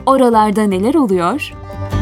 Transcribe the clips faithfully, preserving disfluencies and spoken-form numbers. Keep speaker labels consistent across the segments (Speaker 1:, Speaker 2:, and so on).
Speaker 1: Oralarda neler oluyor?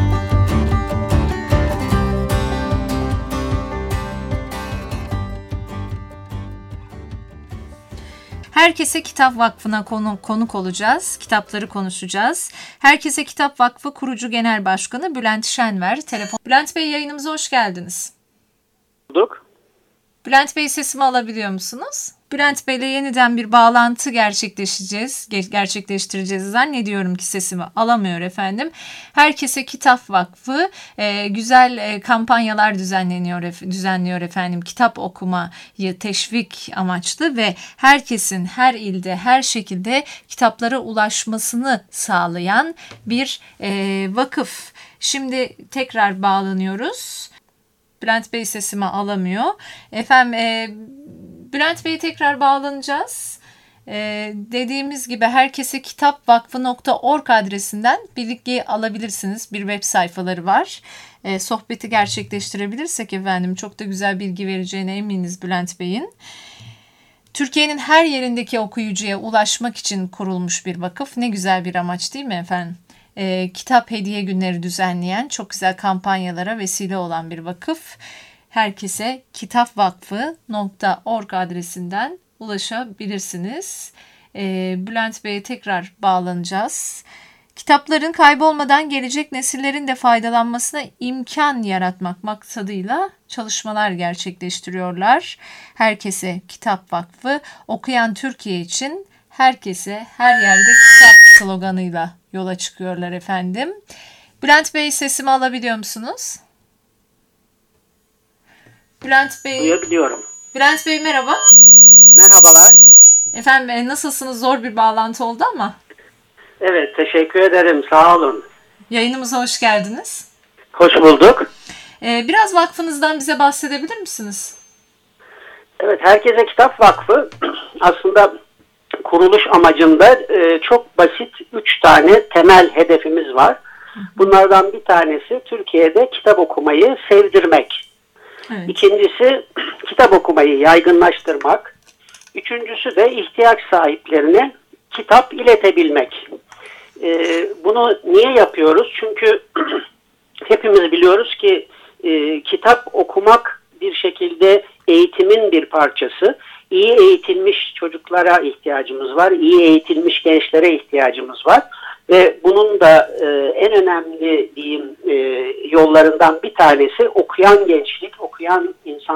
Speaker 2: Herkese Kitap Vakfı'na konu, konuk olacağız. Kitapları konuşacağız. Herkese Kitap Vakfı Kurucu Genel Başkanı Bülent Şenver. Telefon. Bülent Bey, yayınımıza hoş geldiniz.
Speaker 3: Bulduk.
Speaker 2: Bülent Bey, sesimi alabiliyor musunuz? Bülent Bey'le yeniden bir bağlantı gerçekleştireceğiz. Gerçekleştireceğiz. Zannediyorum ki sesimi alamıyor efendim. Herkese Kitap Vakfı e, güzel e, kampanyalar düzenleniyor, düzenliyor efendim. Kitap okumayı teşvik amaçlı ve herkesin her ilde, her şekilde kitaplara ulaşmasını sağlayan bir e, vakıf. Şimdi tekrar bağlanıyoruz. Bülent Bey sesimi alamıyor. Efendim e, Bülent Bey'e tekrar bağlanacağız. Ee, dediğimiz gibi herkese kitapvakfı nokta org adresinden bilgi alabilirsiniz. Bir web sayfaları var. Ee, sohbeti gerçekleştirebilirsek efendim çok da güzel bilgi vereceğine eminiz Bülent Bey'in. Türkiye'nin her yerindeki okuyucuya ulaşmak için kurulmuş bir vakıf. Ne güzel bir amaç değil mi efendim? Ee, kitap hediye günleri düzenleyen, çok güzel kampanyalara vesile olan bir vakıf. Herkese kitapvakfı nokta org adresinden ulaşabilirsiniz. Ee, Bülent Bey'e tekrar bağlanacağız. Kitapların kaybolmadan gelecek nesillerin de faydalanmasına imkan yaratmak maksadıyla çalışmalar gerçekleştiriyorlar. Herkese Kitap Vakfı, okuyan Türkiye için herkese her yerde kitap sloganıyla yola çıkıyorlar efendim. Bülent Bey, sesimi alabiliyor musunuz? Bülent Bey.
Speaker 3: Duyabiliyorum.
Speaker 2: Bülent Bey merhaba.
Speaker 3: Merhabalar.
Speaker 2: Efendim nasılsınız? Zor bir bağlantı oldu ama.
Speaker 3: Evet, teşekkür ederim. Sağ olun.
Speaker 2: Yayınımıza hoş geldiniz.
Speaker 3: Hoş bulduk.
Speaker 2: Ee, biraz vakfınızdan bize bahsedebilir misiniz?
Speaker 3: Evet, Herkese Kitap Vakfı aslında kuruluş amacında e, çok basit üç tane temel hedefimiz var. Bunlardan bir tanesi Türkiye'de kitap okumayı sevdirmek. Evet. İkincisi kitap okumayı yaygınlaştırmak. Üçüncüsü de ihtiyaç sahiplerine kitap iletebilmek. Ee, bunu niye yapıyoruz? Çünkü hepimiz biliyoruz ki e, kitap okumak bir şekilde eğitimin bir parçası. İyi eğitilmiş çocuklara ihtiyacımız var. İyi eğitilmiş gençlere ihtiyacımız var. Ve bunun da e, en önemli diyeyim e, yollarından bir tanesi okuyan gençlik, okuyan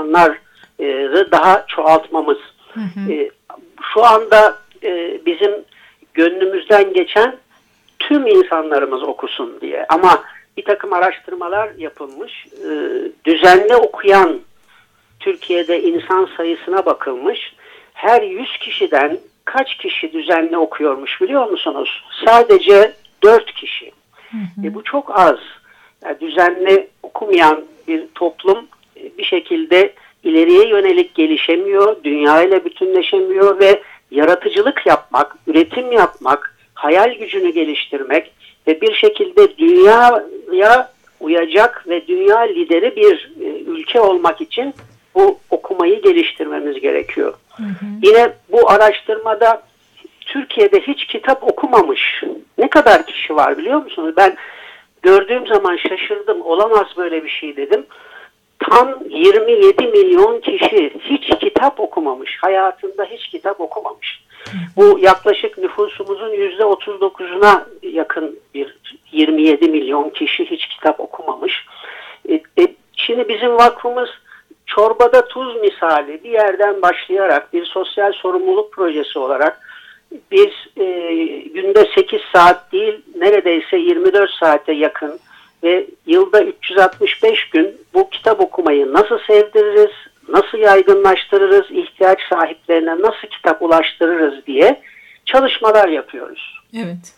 Speaker 3: insanları daha çoğaltmamız. Hı hı. E, şu anda e, bizim gönlümüzden geçen tüm insanlarımız okusun diye. Ama bir takım araştırmalar yapılmış. E, düzenli okuyan Türkiye'de insan sayısına bakılmış. Her yüz kişiden kaç kişi düzenli okuyormuş biliyor musunuz? Sadece dört kişi. Hı hı. E bu çok az. Yani düzenli okumayan bir toplum bir şekilde ileriye yönelik gelişemiyor, dünyayla bütünleşemiyor ve yaratıcılık yapmak, üretim yapmak, hayal gücünü geliştirmek ve bir şekilde dünyaya uyacak ve dünya lideri bir ülke olmak için bu okumayı geliştirmemiz gerekiyor. Hı hı. Yine bu araştırmada Türkiye'de hiç kitap okumamış ne kadar kişi var biliyor musunuz? Ben gördüğüm zaman şaşırdım. Olamaz böyle bir şey dedim. Tam yirmi yedi milyon kişi hiç kitap okumamış. Hayatında hiç kitap okumamış. Hı. Bu yaklaşık nüfusumuzun yüzde otuz dokuzuna yakın bir yirmi yedi milyon kişi hiç kitap okumamış. E, e, şimdi bizim vakfımız çorbada tuz misali bir yerden başlayarak bir sosyal sorumluluk projesi olarak biz e, günde sekiz saat değil neredeyse yirmi dört saate yakın ve yılda üç yüz altmış beş gün bu kitap okumayı nasıl sevdiririz, nasıl yaygınlaştırırız, ihtiyaç sahiplerine nasıl kitap ulaştırırız diye çalışmalar yapıyoruz.
Speaker 2: Evet.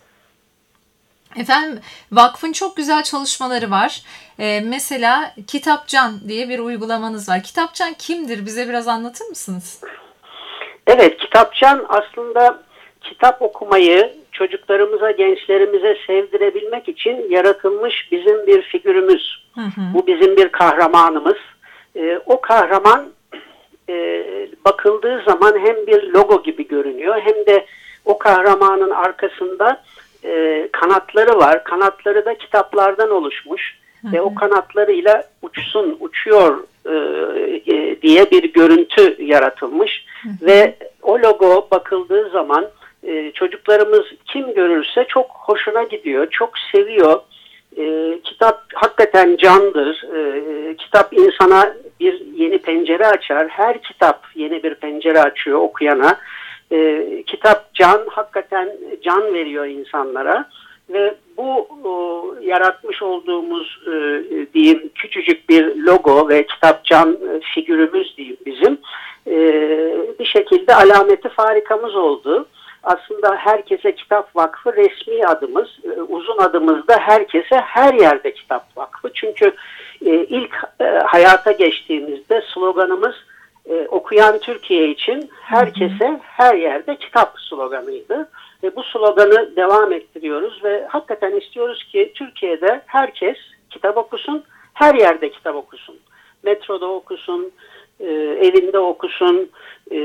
Speaker 2: Efendim vakfın çok güzel çalışmaları var. Ee, mesela Kitapcan diye bir uygulamanız var. Kitapcan kimdir? Bize biraz anlatır mısınız?
Speaker 3: Evet, Kitapcan aslında kitap okumayı çocuklarımıza, gençlerimize sevdirebilmek için yaratılmış bizim bir figürümüz. Hı hı. Bu bizim bir kahramanımız. Ee, o kahraman e, bakıldığı zaman hem bir logo gibi görünüyor hem de o kahramanın arkasında e, kanatları var. Kanatları da kitaplardan oluşmuş. Hı hı. Ve o kanatlarıyla uçsun, uçuyor e, e, diye bir görüntü yaratılmış. Hı hı. Ve o logo bakıldığı zaman e, çocuklarımız kim görürse çok hoşuna gidiyor, çok seviyor. E, kitap hakikaten candır. E, kitap insana bir yeni pencere açar. Her kitap yeni bir pencere açıyor okuyana. E, kitap can, hakikaten can veriyor insanlara. Ve bu o, yaratmış olduğumuz e, diyeyim küçücük bir logo ve kitapcan e, figürümüz diyeyim bizim e, bir şekilde alameti farikamız oldu. Aslında Herkese Kitap Vakfı resmi adımız, e, uzun adımız da Herkese Her Yerde Kitap Vakfı. Çünkü e, ilk e, hayata geçtiğimizde sloganımız e, okuyan Türkiye için herkese her yerde kitap sloganıydı. Ve bu sloganı devam ettiriyoruz ve hakikaten istiyoruz ki Türkiye'de herkes kitap okusun, her yerde kitap okusun. Metroda okusun, e, evinde okusun, e,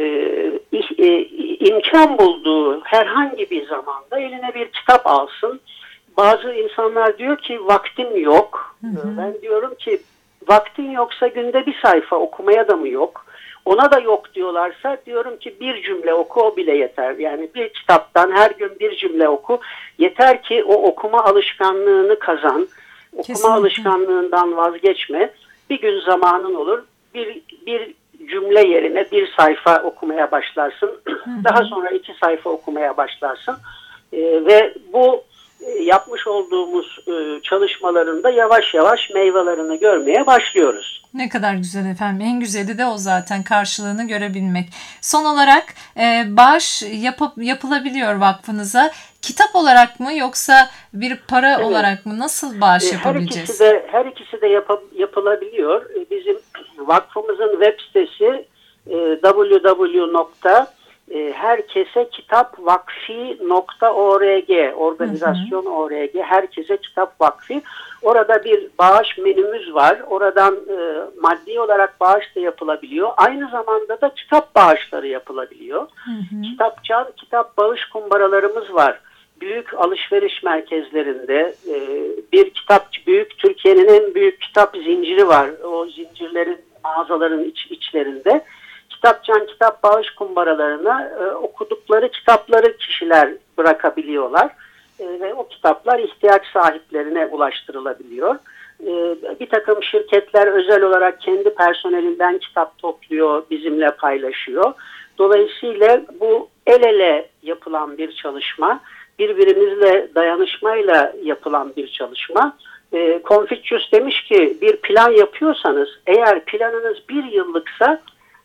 Speaker 3: e, imkan bulduğu herhangi bir zamanda eline bir kitap alsın. Bazı insanlar diyor ki vaktim yok. Hı hı. Ben diyorum ki vaktin yoksa günde bir sayfa okumaya da mı yok? Ona da yok diyorlarsa diyorum ki bir cümle oku, o bile yeter. Yani bir kitaptan her gün bir cümle oku. Yeter ki o okuma alışkanlığını kazan. Okuma Kesinlikle. alışkanlığından vazgeçme. Bir gün zamanın olur. Bir, bir cümle yerine bir sayfa okumaya başlarsın. Hı hı. Daha sonra iki sayfa okumaya başlarsın. Ee, ve bu e, yapmış olduğumuz e, çalışmalarında yavaş yavaş meyvelerini görmeye başlıyoruz.
Speaker 2: Ne kadar güzel efendim. En güzeli de o zaten, karşılığını görebilmek. Son olarak e, bağış yapıp, yapılabiliyor vakfınıza. Kitap olarak mı yoksa bir para evet. olarak mı? Nasıl bağış
Speaker 3: e,
Speaker 2: yapabileceğiz?
Speaker 3: Her ikisi de, her ikisi de yap, yapılabiliyor. Bizim vakfımızın web sitesi e, double-u double-u double-u nokta herkese kitap vakfi nokta org organizasyon hı hı. org Herkese Kitap Vakfi. Orada bir bağış menümüz var. Oradan e, maddi olarak bağış da yapılabiliyor. Aynı zamanda da kitap bağışları yapılabiliyor. Hı hı. Kitapçan, kitap bağış kumbaralarımız var. Büyük alışveriş merkezlerinde e, bir kitap, büyük Türkiye'nin en büyük kitap zinciri var. O zincirlerin, mağazaların iç, içlerinde. Kitapçan kitap bağış kumbaralarına e, okudukları kitapları kişiler bırakabiliyorlar e, ve o kitaplar ihtiyaç sahiplerine ulaştırılabiliyor. E, bir takım şirketler özel olarak kendi personelinden kitap topluyor, bizimle paylaşıyor. Dolayısıyla bu el ele yapılan bir çalışma, birbirimizle dayanışmayla yapılan bir çalışma. E, Confucius demiş ki bir plan yapıyorsanız, eğer planınız bir yıllıksa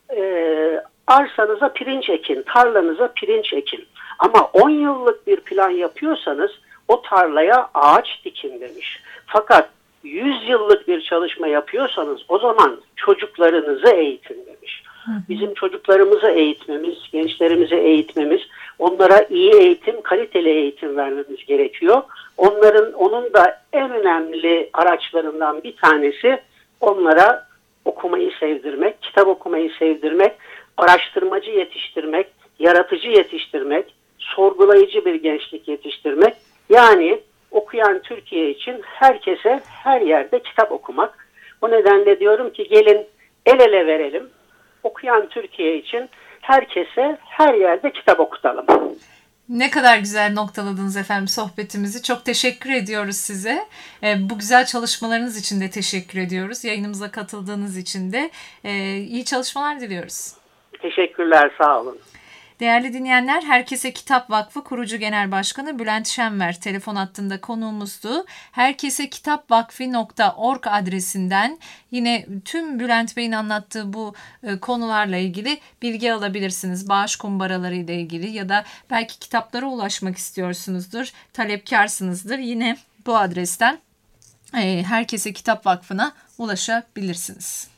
Speaker 3: E, arsanıza pirinç ekin, tarlanıza pirinç ekin. Ama on yıllık bir plan yapıyorsanız o tarlaya ağaç dikin demiş. Fakat yüz yıllık bir çalışma yapıyorsanız o zaman çocuklarınızı eğitin demiş. Bizim çocuklarımızı eğitmemiz, gençlerimizi eğitmemiz, onlara iyi eğitim, kaliteli eğitim vermemiz gerekiyor. Onların, onun da en önemli araçlarından bir tanesi onlara okumayı sevdirmek, kitap okumayı sevdirmek, araştırmacı yetiştirmek, yaratıcı yetiştirmek, sorgulayıcı bir gençlik yetiştirmek. Yani okuyan Türkiye için herkese her yerde kitap okumak. O nedenle diyorum ki gelin el ele verelim. Okuyan Türkiye için herkese her yerde kitap okutalım.
Speaker 2: Ne kadar güzel noktaladınız efendim sohbetimizi. Çok teşekkür ediyoruz size. E, bu güzel çalışmalarınız için de teşekkür ediyoruz. Yayınımıza katıldığınız için de e, iyi çalışmalar diliyoruz.
Speaker 3: Teşekkürler, sağ olun.
Speaker 2: Değerli dinleyenler, Herkese Kitap Vakfı Kurucu Genel Başkanı Bülent Şenver telefon hattında konuğumuzdu. herkese kitap vakfi nokta org adresinden yine tüm Bülent Bey'in anlattığı bu e, konularla ilgili bilgi alabilirsiniz. Bağış kumbaraları ile ilgili ya da belki kitaplara ulaşmak istiyorsunuzdur, talepkarsınızdır. Yine bu adresten e, Herkese Kitap Vakfı'na ulaşabilirsiniz.